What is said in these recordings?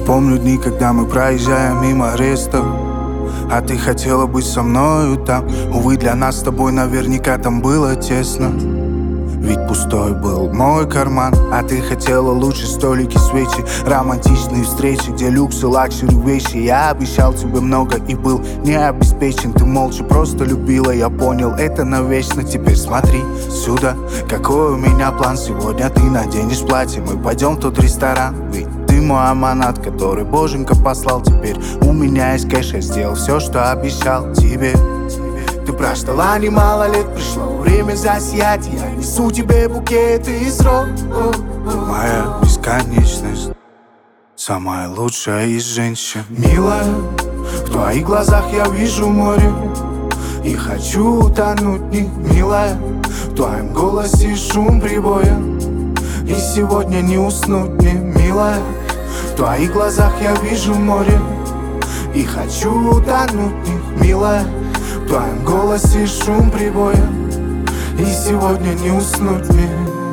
помню дни, когда мы проезжаем мимо арестов, а ты хотела быть со мною там. Увы, для нас с тобой наверняка там было тесно, ведь пустой был мой карман. А ты хотела лучше столики, свечи, романтичные встречи, где люкс и лакшери вещи. Я обещал тебе много и был не обеспечен. Ты молча просто любила, я понял, это навечно. Теперь смотри сюда, какой у меня план. Сегодня ты наденешь платье, мы пойдем в тот ресторан. Ведь ты мой аманат, который боженька послал. Теперь у меня есть кэш, я сделал все, что обещал тебе. Ты прождала немало лет, пришло время засиять. Я несу тебе букеты из роз. Моя бесконечность, самая лучшая из женщин. Милая, в твоих глазах я вижу море и хочу утонуть в них. Милая, в твоем голосе шум прибоя, и сегодня не уснуть мне. Милая, в твоих глазах я вижу море и хочу утонуть в них. Милая, в твоем голосе шум прибоя, и сегодня не уснуть мне.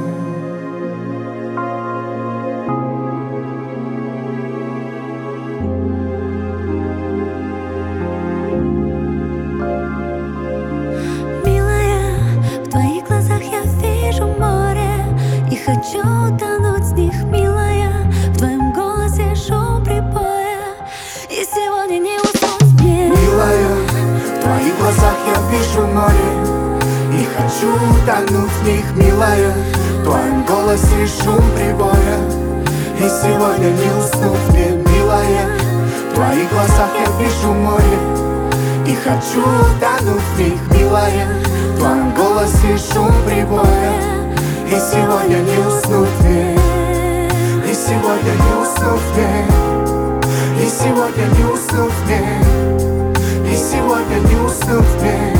Милая, в твоих глазах я вижу море и хочу утонуть в них. Милая, в твоем голосе шум прибоя, и сегодня не уснуть мне. Милая, в твоих глазах я вижу море и хочу утонуть в них. Милая, в твоем голосе шум прибоя, и сегодня не уснуть мне. Милая, в твоих глазах я вижу море и хочу утонуть в них. Милая, в твоем голосе шум прибоя, и сегодня не уснуть мне. И сегодня не уснуть мне. И сегодня не уснуть мне. И сегодня не уснуть мне.